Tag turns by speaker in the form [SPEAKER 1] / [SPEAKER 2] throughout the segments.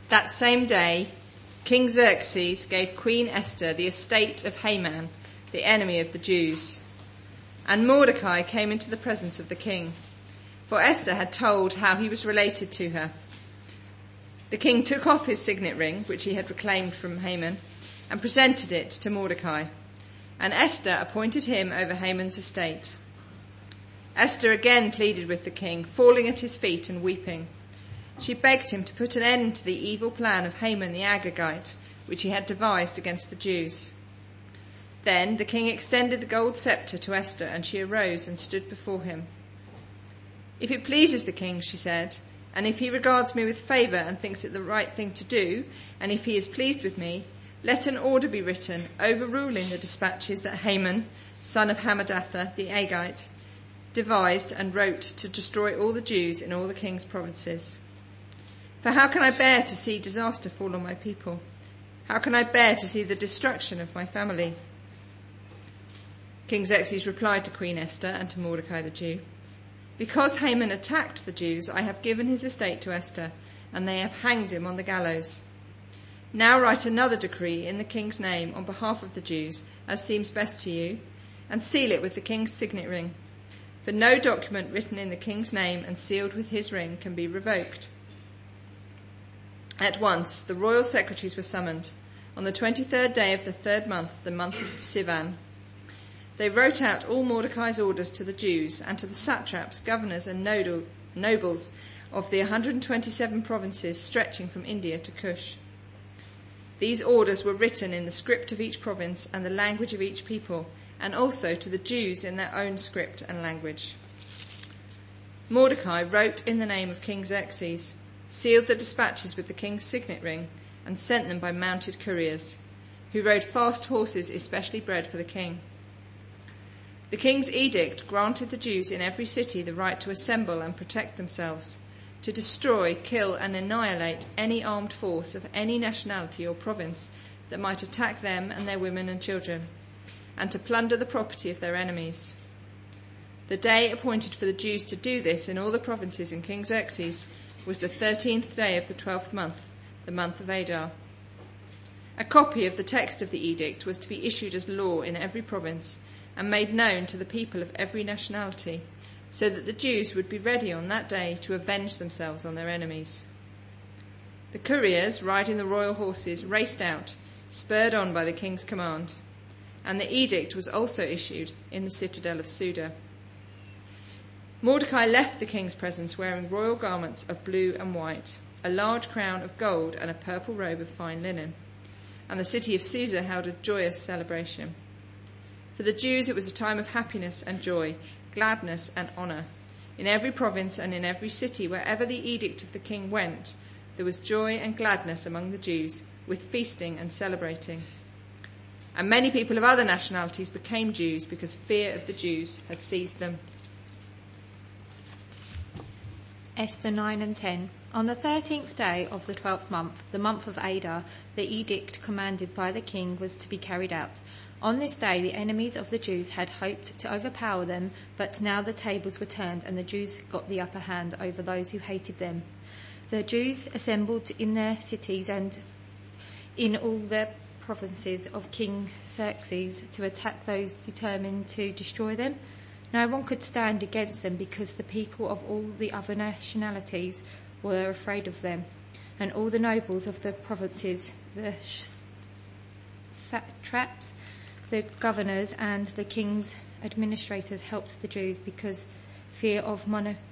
[SPEAKER 1] That same day, King Xerxes gave Queen Esther the estate of Haman, the enemy of the Jews. And Mordecai came into the presence of the king, for Esther had told how he was related to her. The king took off his signet ring, which he had reclaimed from Haman, and presented it to Mordecai. And Esther appointed him over Haman's estate. Esther again pleaded with the king, falling at his feet and weeping. She begged him to put an end to the evil plan of Haman the Agagite, which he had devised against the Jews. Then the king extended the gold scepter to Esther, and she arose and stood before him. "If it pleases the king," she said, "and if he regards me with favour and thinks it the right thing to do, and if he is pleased with me, let an order be written overruling the dispatches that Haman, son of Hammedatha the Agagite, devised and wrote to destroy all the Jews in all the king's provinces. For how can I bear to see disaster fall on my people? How can I bear to see the destruction of my family?" King Xerxes replied to Queen Esther and to Mordecai the Jew, "Because Haman attacked the Jews, I have given his estate to Esther, and they have hanged him on the gallows. Now write another decree in the king's name on behalf of the Jews, as seems best to you, and seal it with the king's signet ring. For no document written in the king's name and sealed with his ring can be revoked." At once the royal secretaries were summoned, on the 23rd day of the 3rd month, the month of Sivan. They wrote out all Mordecai's orders to the Jews and to the satraps, governors and nobles of the 127 provinces stretching from India to Cush. These orders were written in the script of each province and the language of each people, and also to the Jews in their own script and language. Mordecai wrote in the name of King Xerxes, sealed the dispatches with the king's signet ring, and sent them by mounted couriers, who rode fast horses especially bred for the king. The king's edict granted the Jews in every city the right to assemble and protect themselves, to destroy, kill and annihilate any armed force of any nationality or province that might attack them and their women and children, and to plunder the property of their enemies. The day appointed for the Jews to do this in all the provinces in King Xerxes was the 13th day of the 12th month, the month of Adar. A copy of the text of the edict was to be issued as law in every province and made known to the people of every nationality, so that the Jews would be ready on that day to avenge themselves on their enemies. The couriers, riding the royal horses, raced out, spurred on by the king's command, and the edict was also issued in the citadel of Susa. Mordecai left the king's presence wearing royal garments of blue and white, a large crown of gold and a purple robe of fine linen, and the city of Susa held a joyous celebration. For the Jews it was a time of happiness and joy, gladness and honour. In every province and in every city, wherever the edict of the king went, there was joy and gladness among the Jews, with feasting and celebrating. And many people of other nationalities became Jews because fear of the Jews had seized them.
[SPEAKER 2] Esther 9 and 10. On the 13th day of the 12th month, the month of Adar, the edict commanded by the king was to be carried out. On this day, the enemies of the Jews had hoped to overpower them, but now the tables were turned and the Jews got the upper hand over those who hated them. The Jews assembled in their cities and in all the provinces of King Xerxes to attack those determined to destroy them. No one could stand against them because the people of all the other nationalities were afraid of them, and all the nobles of the provinces, the satraps, the governors and the king's administrators helped the Jews because fear of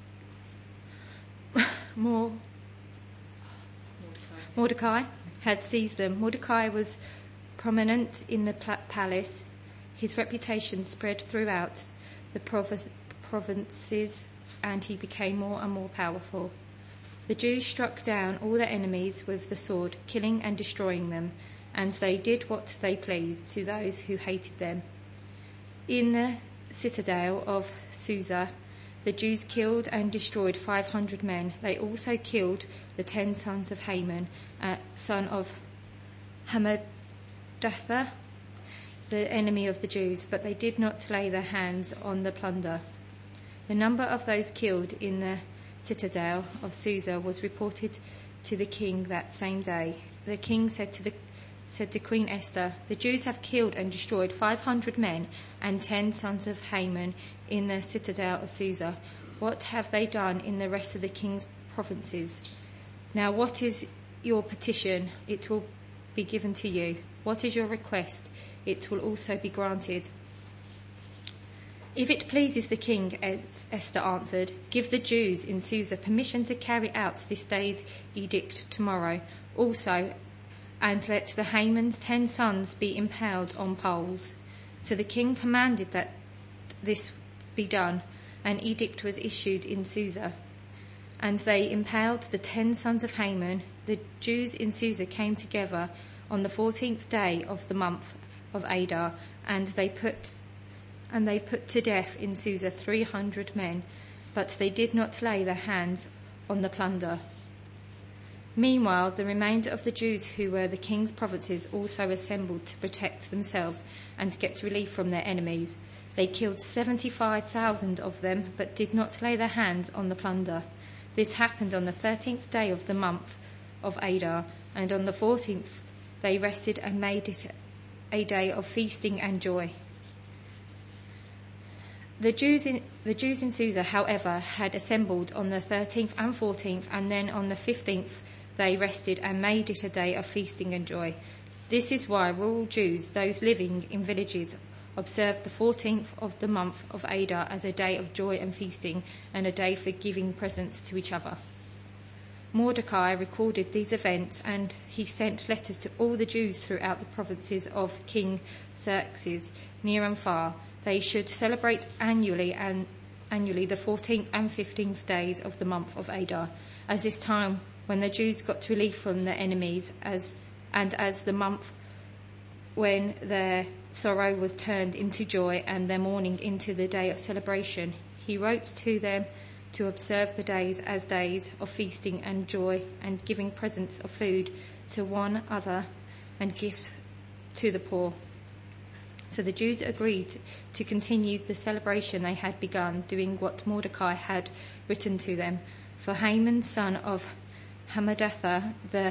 [SPEAKER 2] Mordecai had seized them. Mordecai was prominent in the palace. His reputation spread throughout the provinces and he became more and more powerful. The Jews struck down all their enemies with the sword, killing and destroying them, and they did what they pleased to those who hated them. In the citadel of Susa, the Jews killed and destroyed 500 men. They also killed the 10 sons of Haman, son of Hammedatha, the enemy of the Jews, but they did not lay their hands on the plunder. The number of those killed in the citadel of Susa was reported to the king that same day. The king said to Queen Esther, "The Jews have killed and destroyed 500 men and 10 sons of Haman in the citadel of Susa. What have they done in the rest of the king's provinces? Now what is your petition? It will be given to you. What is your request? It will also be granted." "If it pleases the king," Esther answered, "give the Jews in Susa permission to carry out this day's edict tomorrow also, and let the Haman's 10 sons be impaled on poles." So the king commanded that this be done. An edict was issued in Susa, and they impaled the 10 sons of Haman. The Jews in Susa came together on the 14th day of the month of Adar, and they put to death in Susa 300 men, but they did not lay their hands on the plunder. Meanwhile, the remainder of the Jews who were the king's provinces also assembled to protect themselves and get relief from their enemies. They killed 75,000 of them, but did not lay their hands on the plunder. This happened on the 13th day of the month of Adar, and on the 14th they rested and made it a day of feasting and joy. The Jews in Susa, however, had assembled on the 13th and 14th, and then on the 15th they rested and made it a day of feasting and joy. This is why rural Jews, those living in villages, observe the 14th of the month of Adar as a day of joy and feasting, and a day for giving presents to each other. Mordecai recorded these events, and he sent letters to all the Jews throughout the provinces of King Xerxes, near and far. They should celebrate annually the 14th and 15th days of the month of Adar, as this time when the Jews got relief from their enemies, as the month when their sorrow was turned into joy and their mourning into the day of celebration. He wrote to them to observe the days as days of feasting and joy, and giving presents of food to one another and gifts to the poor. So the Jews agreed to continue the celebration they had begun, doing what Mordecai had written to them. For Haman, son of Hammedatha, the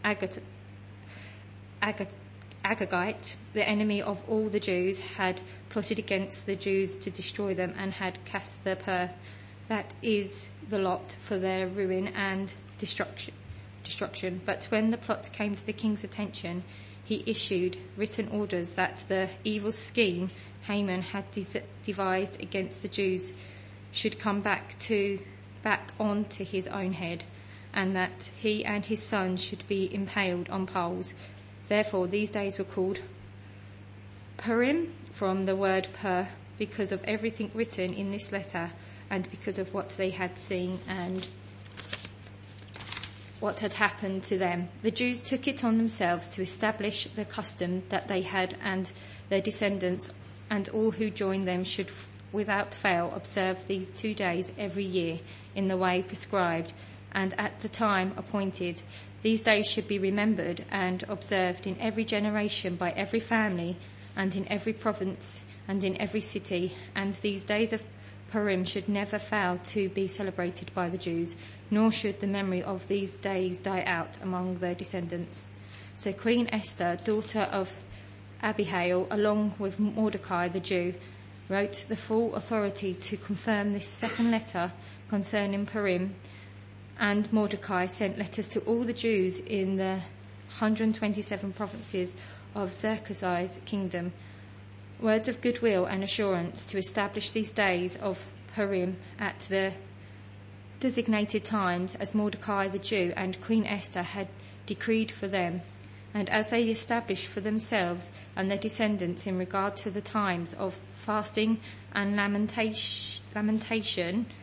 [SPEAKER 2] Agagite, the enemy of all the Jews, had plotted against the Jews to destroy them, and had cast the pur, that is the lot, for their ruin and destruction. But when the plot came to the king's attention, he issued written orders that the evil scheme Haman had devised against the Jews should come back onto his own head, and that he and his sons should be impaled on poles. Therefore, these days were called Purim, from the word pur, because of everything written in this letter, and because of what they had seen and what had happened to them. The Jews took it on themselves to establish the custom that they had, and their descendants and all who joined them should without fail observe these 2 days every year in the way prescribed and at the time appointed. These days should be remembered and observed in every generation by every family and in every province and in every city, and these days of Purim should never fail to be celebrated by the Jews, nor should the memory of these days die out among their descendants. So Queen Esther, daughter of Abihail, along with Mordecai the Jew, wrote the full authority to confirm this second letter concerning Purim, and Mordecai sent letters to all the Jews in the 127 provinces of Xerxes' kingdom, words of goodwill and assurance to establish these days of Purim at the designated times as Mordecai the Jew and Queen Esther had decreed for them, and as they established for themselves and their descendants in regard to the times of fasting and lamentation.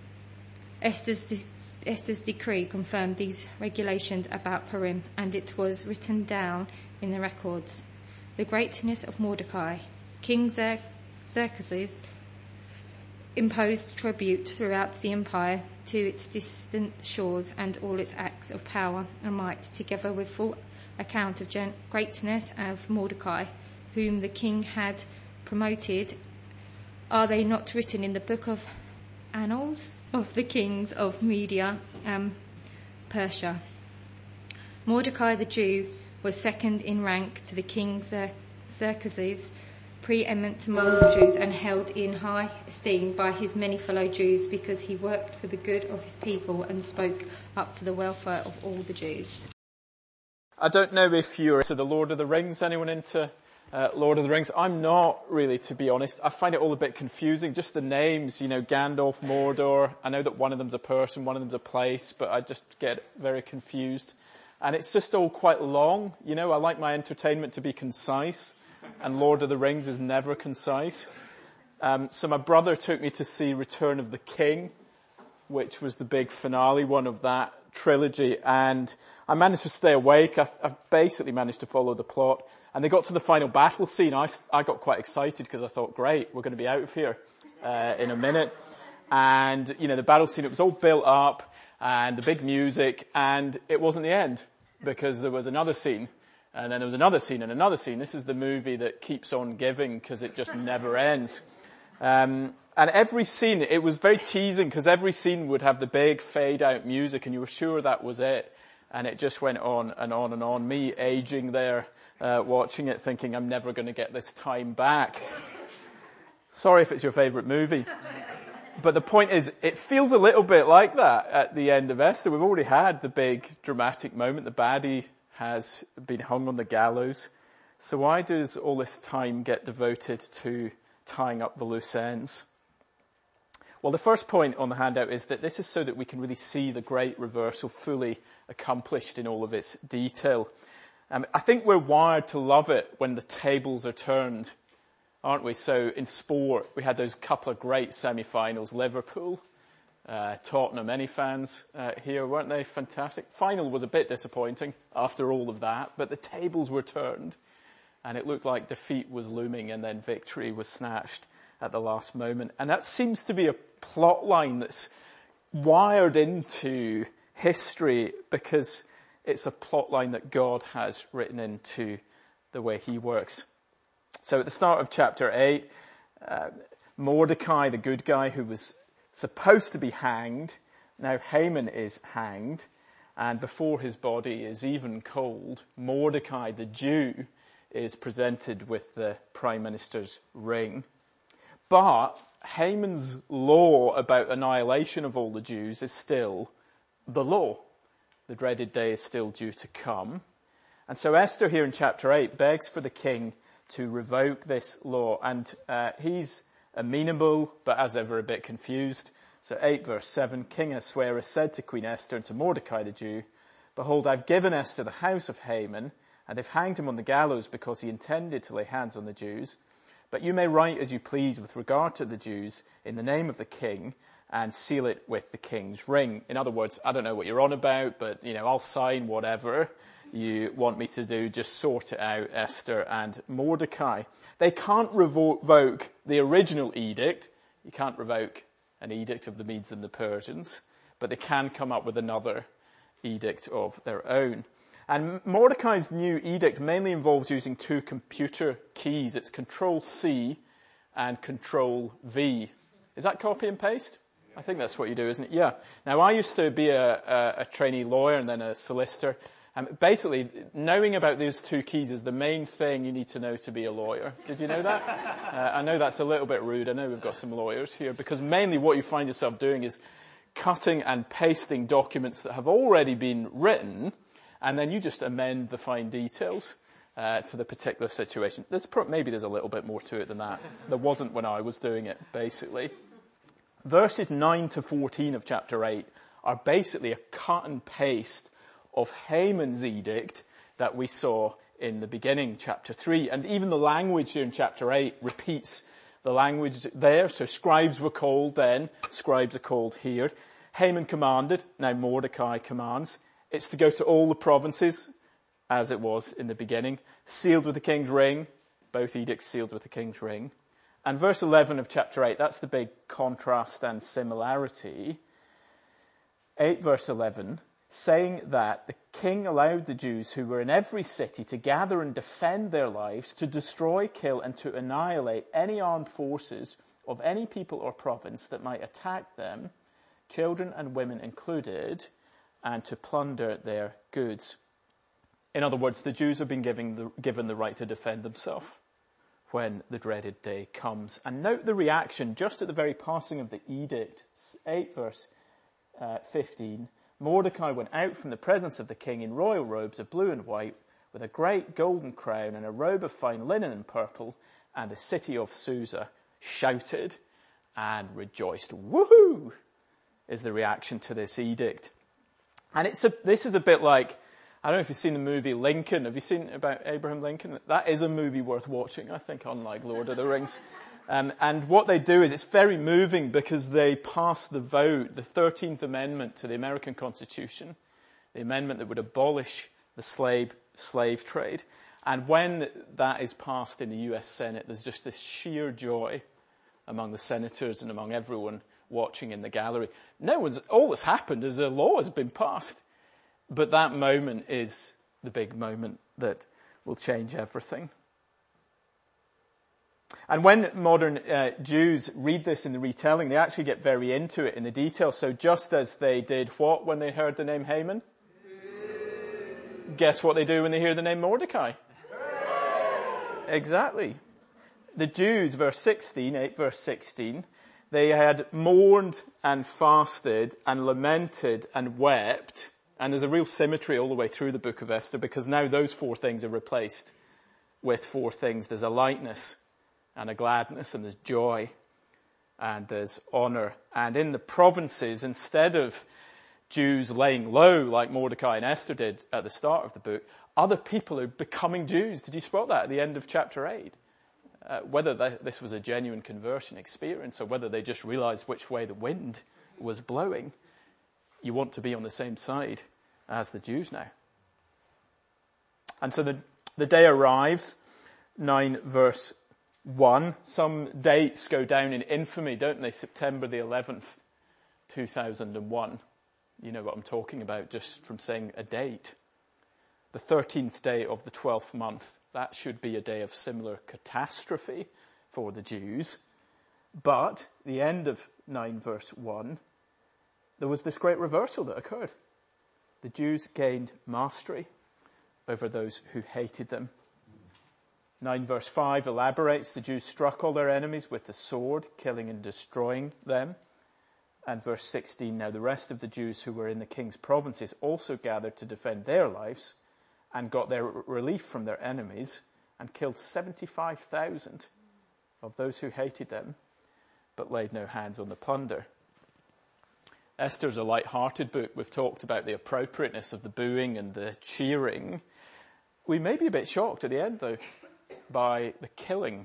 [SPEAKER 2] Esther's decree confirmed these regulations about Purim, and it was written down in the records. The greatness of Mordecai. King Xerxes imposed tribute throughout the empire to its distant shores, and all its acts of power and might, together with full account of greatness of Mordecai, whom the king had promoted, are they not written in the book of Annals of the kings of Media and Persia? Mordecai the Jew was second in rank to the king Xerxes, preeminent among the Jews and held in high esteem by his many fellow Jews because he worked for the good of his people and spoke up for the welfare of all the Jews.
[SPEAKER 3] I don't know if you're into the Lord of the Rings. Anyone into Lord of the Rings? I'm not really, to be honest. I find it all a bit confusing. Just the names, Gandalf, Mordor. I know that one of them's a person, one of them's a place, but I just get very confused. And it's just all quite long. I like my entertainment to be concise, and Lord of the Rings is never concise. So my brother took me to see Return of the King, which was the big finale one of that trilogy, and I managed to stay awake. I basically managed to follow the plot, and they got to the final battle scene. I got quite excited because I thought, great, we're going to be out of here in a minute. And, the battle scene, it was all built up, and the big music, and it wasn't the end, because there was another scene, and then there was another scene and another scene. This is the movie that keeps on giving because it just never ends. And every scene, it was very teasing because every scene would have the big fade out music and you were sure that was it. And it just went on and on and on. Me aging there, watching it thinking I'm never going to get this time back. Sorry if it's your favourite movie. But the point is, it feels a little bit like that at the end of Esther. We've already had the big dramatic moment. The baddie has been hung on the gallows. So why does all this time get devoted to tying up the loose ends? Well, the first point on the handout is that this is so that we can really see the great reversal fully accomplished in all of its detail. I think we're wired to love it when the tables are turned, aren't we? So in sport, we had those couple of great semi-finals. Liverpool, Tottenham, any fans here, weren't they fantastic? Final was a bit disappointing after all of that, but the tables were turned and it looked like defeat was looming and then victory was snatched at the last moment. And that seems to be a plot line that's wired into history because it's a plot line that God has written into the way he works. So at the start of chapter 8, Mordecai, the good guy who was supposed to be hanged, now Haman is hanged, and before his body is even cold, Mordecai, the Jew, is presented with the prime minister's ring. But Haman's law about annihilation of all the Jews is still the law. The dreaded day is still due to come. And so Esther here in chapter 8 begs for the king to revoke this law. And he's amenable, but as ever a bit confused. So 8 verse 7, King Ahasuerus said to Queen Esther and to Mordecai the Jew, "Behold, I've given Esther the house of Haman, and they've hanged him on the gallows because he intended to lay hands on the Jews. But you may write as you please with regard to the Jews in the name of the king and seal it with the king's ring." In other words, I don't know what you're on about, but, I'll sign whatever you want me to do. Just sort it out, Esther and Mordecai. They can't revoke the original edict. You can't revoke an edict of the Medes and the Persians, but they can come up with another edict of their own. And Mordecai's new edict mainly involves using two computer keys. It's Control-C and Control-V. Is that copy and paste? I think that's what you do, isn't it? Yeah. Now, I used to be a trainee lawyer and then a solicitor. Basically, knowing about those two keys is the main thing you need to know to be a lawyer. Did you know that? I know that's a little bit rude. I know we've got some lawyers here, because mainly what you find yourself doing is cutting and pasting documents that have already been written, and then you just amend the fine details to the particular situation. Maybe there's a little bit more to it than that. There wasn't when I was doing it, basically. Verses 9 to 14 of chapter 8 are basically a cut and paste of Haman's edict that we saw in the beginning, chapter 3. And even the language here in chapter 8 repeats the language there. So scribes were called then, scribes are called here. Haman commanded, now Mordecai commands. It's to go to all the provinces, as it was in the beginning, sealed with the king's ring, both edicts sealed with the king's ring. And verse 11 of chapter 8, that's the big contrast and similarity. 8 verse 11, saying that the king allowed the Jews who were in every city to gather and defend their lives, to destroy, kill, and to annihilate any armed forces of any people or province that might attack them, children and women included, and to plunder their goods. In other words, the Jews have been given the right to defend themselves when the dreaded day comes. And note the reaction just at the very passing of the edict. 8 verse 15. Mordecai went out from the presence of the king in royal robes of blue and white, with a great golden crown and a robe of fine linen and purple, and the city of Susa shouted and rejoiced. Woohoo! Is the reaction to this edict. And this is a bit like, I don't know if you've seen the movie Lincoln. Have you seen about Abraham Lincoln? That is a movie worth watching, I think, unlike Lord of the Rings. And what they do is it's very moving because they pass the vote, the 13th Amendment to the American Constitution, the amendment that would abolish the slave trade. And when that is passed in the US Senate, there's just this sheer joy among the senators and among everyone watching in the gallery. All that's happened is a law has been passed. But that moment is the big moment that will change everything. And when modern Jews read this in the retelling, they actually get very into it in the detail. So just as they did what when they heard the name Haman? Guess what they do when they hear the name Mordecai? Exactly. The Jews, verse 16, 8 verse 16, they had mourned and fasted and lamented and wept. And there's a real symmetry all the way through the book of Esther because now those 4 things are replaced with 4 things. There's a lightness and a gladness and there's joy and there's honor. And in the provinces, instead of Jews laying low like Mordecai and Esther did at the start of the book, other people are becoming Jews. Did you spot that at the end of chapter 8? Whether this was a genuine conversion experience or whether they just realized which way the wind was blowing, you want to be on the same side as the Jews now. And so the day arrives, 9 verse 1. Some dates go down in infamy, don't they? September the 11th, 2001. You know what I'm talking about just from saying a date. The 13th day of the 12th month. That should be a day of similar catastrophe for the Jews. But the end of 9 verse 1, there was this great reversal that occurred. The Jews gained mastery over those who hated them. 9 verse 5 elaborates, the Jews struck all their enemies with the sword, killing and destroying them. And verse 16, now the rest of the Jews who were in the king's provinces also gathered to defend their lives and got their relief from their enemies and killed 75,000 of those who hated them, but laid no hands on the plunder. Esther's a light-hearted book. We've talked about the appropriateness of the booing and the cheering. We may be a bit shocked at the end, though, by the killing.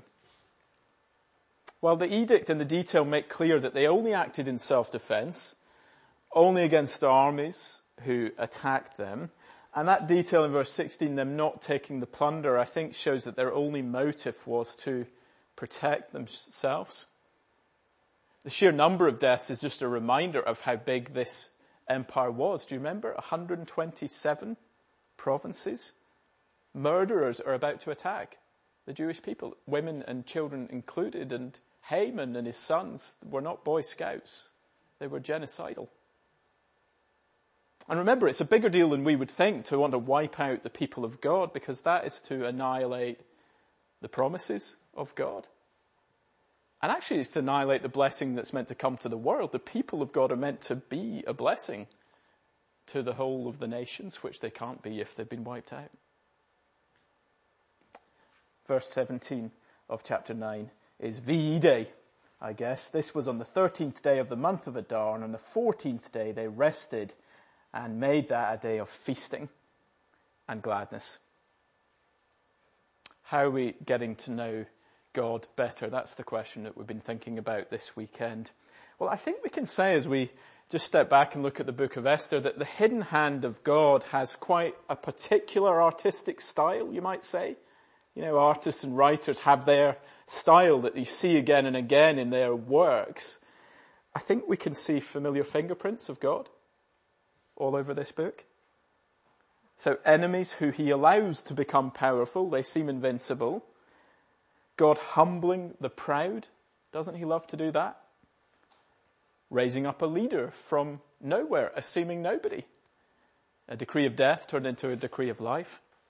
[SPEAKER 3] While the edict and the detail make clear that they only acted in self-defense, only against the armies who attacked them, and that detail in verse 16, them not taking the plunder, I think shows that their only motive was to protect themselves. The sheer number of deaths is just a reminder of how big this empire was. Do you remember? 127 provinces. Murderers are about to attack the Jewish people, women and children included, and Haman and his sons were not Boy Scouts. They were genocidal. And remember, it's a bigger deal than we would think to want to wipe out the people of God, because that is to annihilate the promises of God. And actually it's to annihilate the blessing that's meant to come to the world. The people of God are meant to be a blessing to the whole of the nations, which they can't be if they've been wiped out. Verse 17 of chapter 9 is VE Day, I guess. This was on the 13th day of the month of Adar, and on the 14th day they rested and made that a day of feasting and gladness. How are we getting to know God better? That's the question that we've been thinking about this weekend. Well, I think we can say, as we just step back and look at the book of Esther, that the hidden hand of God has quite a particular artistic style, you might say. You know, artists and writers have their style that you see again and again in their works. I think we can see familiar fingerprints of God all over this book. So enemies who he allows to become powerful, they seem invincible. God humbling the proud, doesn't he love to do that? Raising up a leader from nowhere, a seeming nobody. A decree of death turned into a decree of life.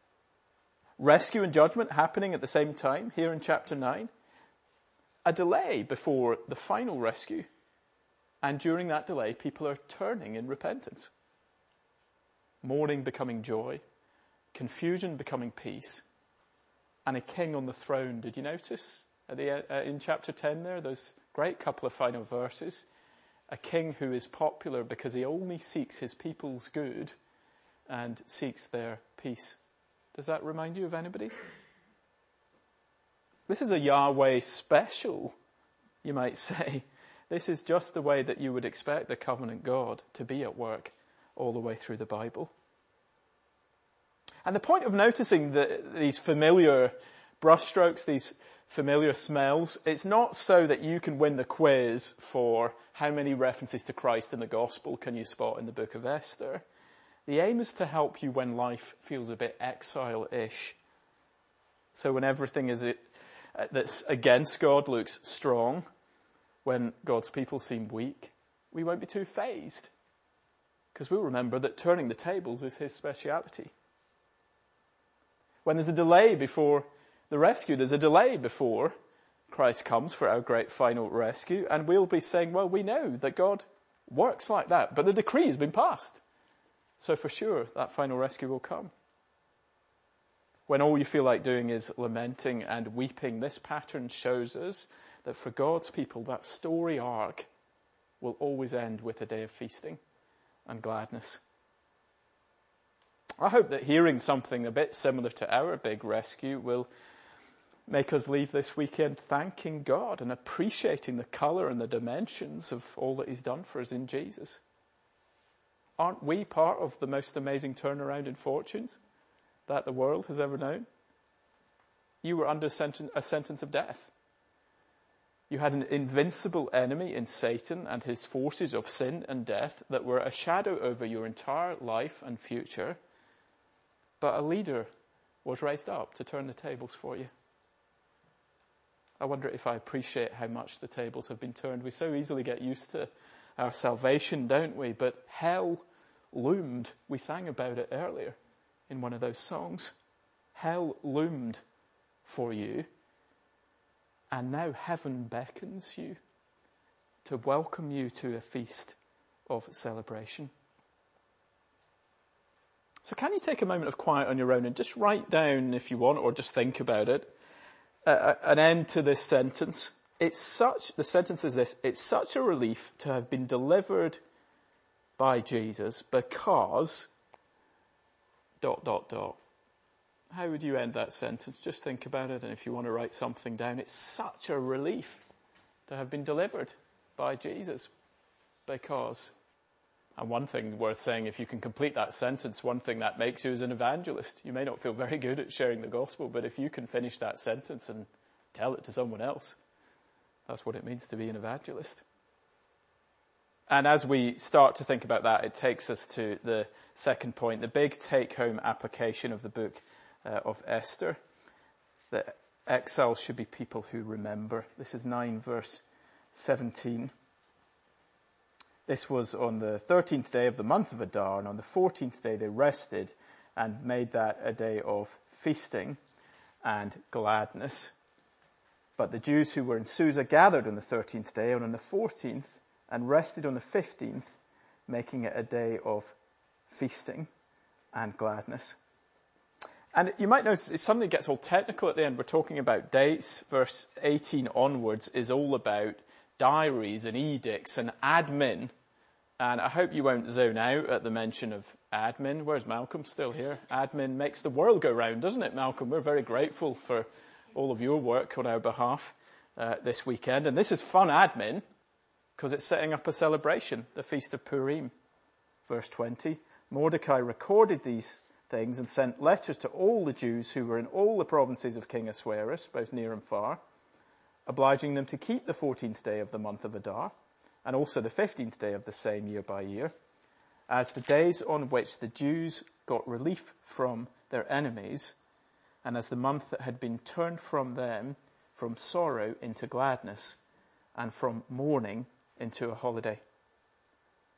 [SPEAKER 3] rescue and judgment happening at the same time here in chapter 9. A delay before the final rescue. And during that delay, people are turning in repentance. Mourning becoming joy, confusion becoming peace, and a king on the throne. Did you notice in chapter 10 there, those great couple of final verses? A king who is popular because he only seeks his people's good and seeks their peace. Does that remind you of anybody? This is a Yahweh special, you might say. This is just the way that you would expect the covenant God to be at work all the way through the Bible. And the point of noticing these familiar brushstrokes, these familiar smells, it's not so that you can win the quiz for how many references to Christ in the gospel can you spot in the book of Esther. The aim is to help you when life feels a bit exile-ish. So when everything that's against God looks strong, when God's people seem weak, we won't be too fazed. Because we'll remember that turning the tables is his speciality. When there's a delay before the rescue, there's a delay before Christ comes for our great final rescue, and we'll be saying, well, we know that God works like that, but the decree has been passed. So for sure, that final rescue will come. When all you feel like doing is lamenting and weeping, this pattern shows us that for God's people, that story arc will always end with a day of feasting and gladness. I hope that hearing something a bit similar to our big rescue will make us leave this weekend thanking God and appreciating the colour and the dimensions of all that he's done for us in Jesus. Aren't we part of the most amazing turnaround in fortunes that the world has ever known? You were under a sentence of death. You had an invincible enemy in Satan and his forces of sin and death that were a shadow over your entire life and future. But a leader was raised up to turn the tables for you. I wonder if I appreciate how much the tables have been turned. We so easily get used to our salvation, don't we? But hell loomed. We sang about it earlier in one of those songs. Hell loomed for you. And now heaven beckons you to welcome you to a feast of celebration. So can you take a moment of quiet on your own and just write down, if you want, or just think about it, an end to this sentence? The sentence is this: it's such a relief to have been delivered by Jesus because ... How would you end that sentence? Just think about it, and if you want to write something down, it's such a relief to have been delivered by Jesus because... And one thing worth saying, if you can complete that sentence, one thing that makes you is an evangelist. You may not feel very good at sharing the gospel, but if you can finish that sentence and tell it to someone else, that's what it means to be an evangelist. And as we start to think about that, it takes us to the second point, the big take-home application of the book of Esther. That exiles should be people who remember. This is 9 verse 17. This was on the 13th day of the month of Adar, and on the 14th day they rested and made that a day of feasting and gladness. But the Jews who were in Susa gathered on the 13th day and on the 14th and rested on the 15th, making it a day of feasting and gladness. And you might notice it suddenly gets all technical at the end. We're talking about dates. Verse 18 onwards is all about diaries and edicts and admin. And I hope you won't zone out at the mention of admin. Where's Malcolm? Still here. Admin makes the world go round, doesn't it, Malcolm? We're very grateful for all of your work on our behalf this weekend. And this is fun admin because it's setting up a celebration, the Feast of Purim. Verse 20, Mordecai recorded these things and sent letters to all the Jews who were in all the provinces of King Ahasuerus, both near and far, obliging them to keep the 14th day of the month of Adar, and also the 15th day of the same year by year, as the days on which the Jews got relief from their enemies, and as the month that had been turned from them from sorrow into gladness, and from mourning into a holiday.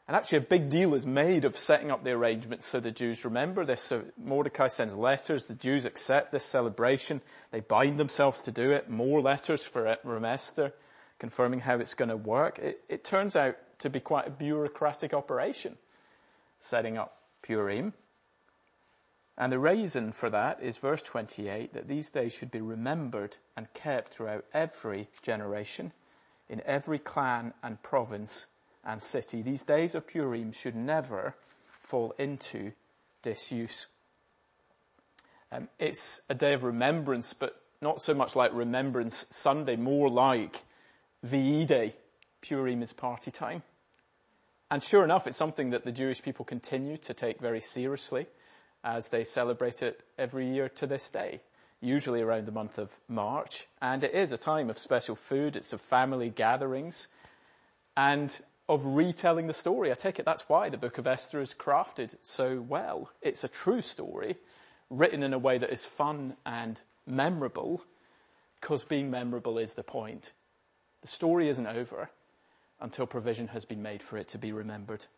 [SPEAKER 3] And actually a big deal is made of setting up the arrangements so the Jews remember this. So Mordecai sends letters, the Jews accept this celebration, they bind themselves to do it, more letters from Esther, confirming how it's going to work. It turns out to be quite a bureaucratic operation, setting up Purim. And the reason for that is verse 28, that these days should be remembered and kept throughout every generation, in every clan and province and city. These days of Purim should never fall into disuse. It's a day of remembrance, but not so much like Remembrance Sunday, more like VE Day. Purim is party time. And sure enough, it's something that the Jewish people continue to take very seriously as they celebrate it every year to this day, usually around the month of March. And it is a time of special food, it's of family gatherings, and of retelling the story. I take it that's why the book of Esther is crafted so well. It's a true story, written in a way that is fun and memorable, because being memorable is the point. The story isn't over until provision has been made for it to be remembered.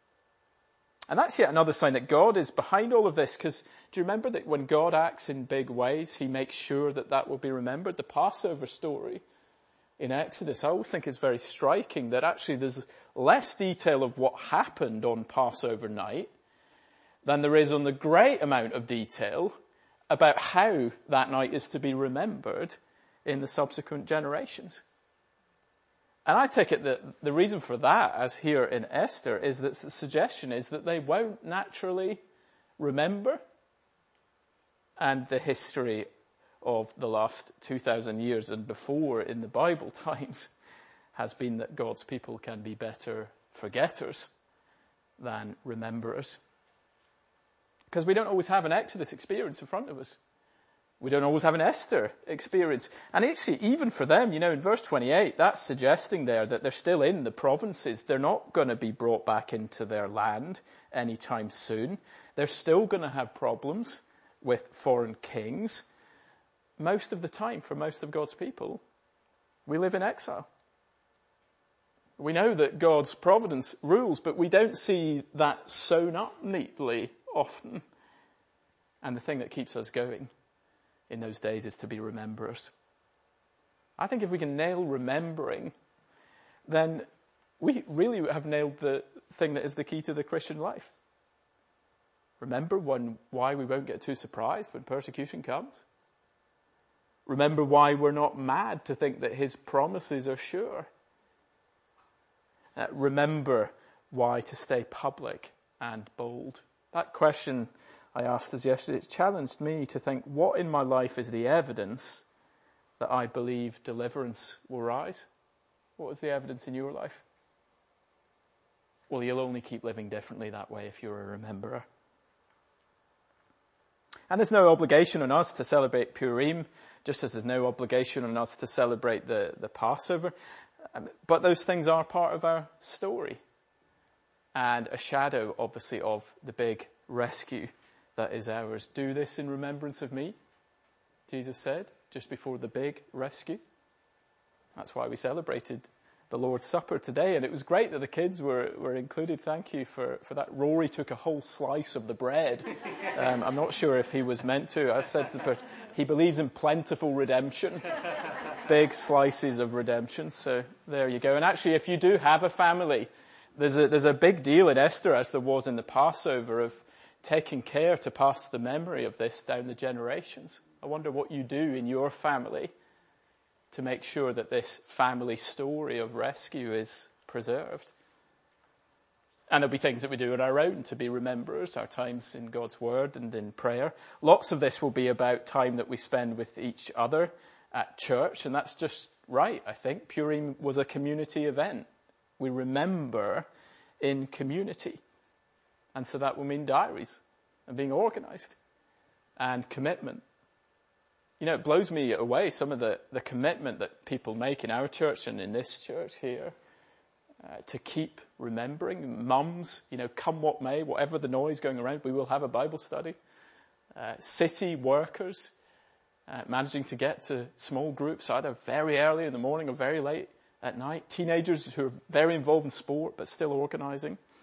[SPEAKER 3] And that's yet another sign that God is behind all of this, because do you remember that when God acts in big ways, he makes sure that that will be remembered? The Passover story in Exodus, I always think it's very striking that actually there's less detail of what happened on Passover night than there is on the great amount of detail about how that night is to be remembered in the subsequent generations. And I take it that the reason for that, as here in Esther, is that the suggestion is that they won't naturally remember. And the history of the last 2,000 years and before in the Bible times has been that God's people can be better forgetters than rememberers. Because we don't always have an Exodus experience in front of us. We don't always have an Esther experience. And actually, even for them, in verse 28, that's suggesting there that they're still in the provinces. They're not going to be brought back into their land anytime soon. They're still going to have problems with foreign kings. Most of the time, for most of God's people, we live in exile. We know that God's providence rules, but we don't see that sewn up neatly often. And the thing that keeps us going in those days is to be rememberers. I think if we can nail remembering, then we really have nailed the thing that is the key to the Christian life. Remember why we won't get too surprised when persecution comes. Remember why we're not mad to think that his promises are sure. Remember why to stay public and bold. That question I asked us yesterday, it challenged me to think, what in my life is the evidence that I believe deliverance will rise? What is the evidence in your life? Well, you'll only keep living differently that way if you're a rememberer. And there's no obligation on us to celebrate Purim, just as there's no obligation on us to celebrate the Passover. But those things are part of our story. And a shadow, obviously, of the big rescue that is ours. Do this in remembrance of me, Jesus said, just before the big rescue. That's why we celebrated the Lord's Supper today. And it was great that the kids were included. Thank you for that. Rory took a whole slice of the bread. I'm not sure if he was meant to. I said to the person, he believes in plentiful redemption. Big slices of redemption. So there you go. And actually, if you do have a family, there's a big deal in Esther, as there was in the Passover, of taking care to pass the memory of this down the generations. I wonder what you do in your family to make sure that this family story of rescue is preserved. And there'll be things that we do on our own to be rememberers, our times in God's word and in prayer. Lots of this will be about time that we spend with each other at church, and that's just right, I think. Purim was a community event. We remember in community. And so that will mean diaries and being organized and commitment. It blows me away, some of the commitment that people make in our church and in this church here to keep remembering. Mums, come what may, whatever the noise going around, we will have a Bible study. City workers managing to get to small groups either very early in the morning or very late at night. Teenagers who are very involved in sport but still organizing.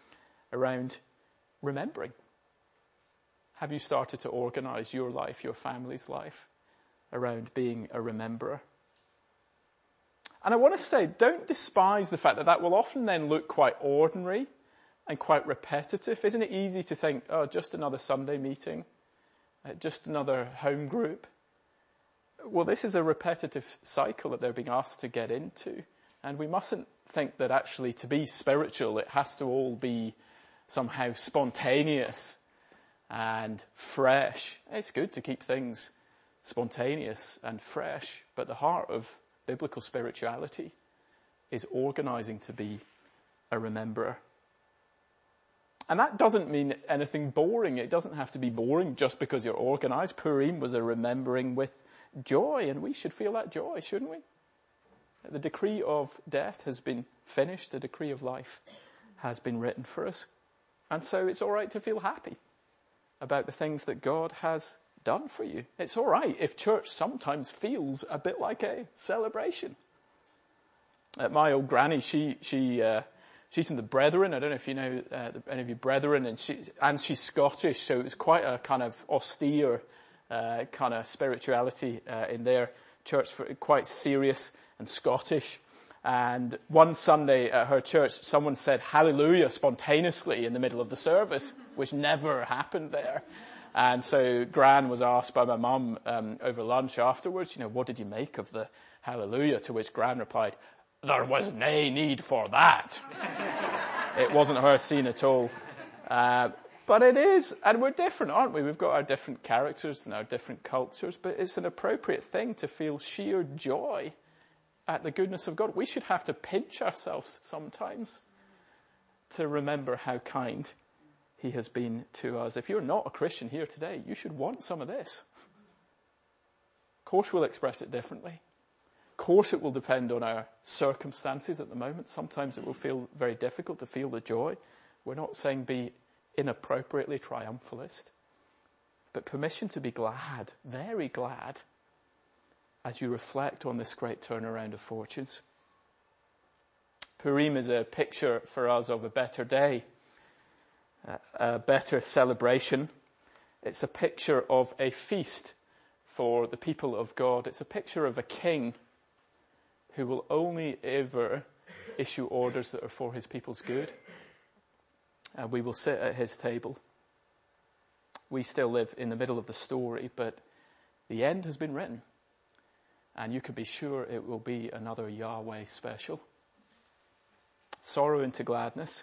[SPEAKER 3] around remembering. Have you started to organize your life, your family's life, around being a rememberer? And I want to say, don't despise the fact that that will often then look quite ordinary and quite repetitive. Isn't it easy to think, oh, just another Sunday meeting, just another home group? Well, this is a repetitive cycle that they're being asked to get into. And we mustn't think that actually to be spiritual, it has to all be somehow spontaneous and fresh. It's good to keep things spontaneous and fresh, but the heart of biblical spirituality is organizing to be a rememberer. And that doesn't mean anything boring. It doesn't have to be boring just because you're organized. Purim was a remembering with joy, and we should feel that joy, shouldn't we? The decree of death has been finished. The decree of life has been written for us. And so it's all right to feel happy about the things that God has done for you. It's all right if church sometimes feels a bit like a celebration. My old granny, she's in the Brethren. I don't know if you know any of you Brethren, and she's Scottish, so it was quite a kind of austere kind of spirituality in their church, quite serious and Scottish. And one Sunday at her church, someone said hallelujah spontaneously in the middle of the service, which never happened there. And so Gran was asked by my mum over lunch afterwards, what did you make of the hallelujah? To which Gran replied, there was nae need for that. It wasn't her scene at all. But it is, and we're different, aren't we? We've got our different characters and our different cultures, but it's an appropriate thing to feel sheer joy at the goodness of God. We should have to pinch ourselves sometimes to remember how kind he has been to us. If you're not a Christian here today, you should want some of this. Of course we'll express it differently. Of course it will depend on our circumstances at the moment. Sometimes it will feel very difficult to feel the joy. We're not saying be inappropriately triumphalist, but permission to be glad, very glad, as you reflect on this great turnaround of fortunes. Purim is a picture for us of a better day, a better celebration. It's a picture of a feast for the people of God. It's a picture of a king who will only ever issue orders that are for his people's good. And we will sit at his table. We still live in the middle of the story, but the end has been written. And you can be sure it will be another Yahweh special. Sorrow into gladness.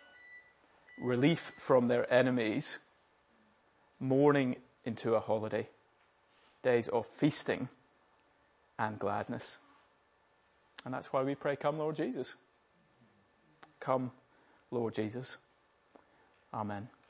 [SPEAKER 3] Relief from their enemies. Mourning into a holiday. Days of feasting and gladness. And that's why we pray, come Lord Jesus. Come Lord Jesus. Amen.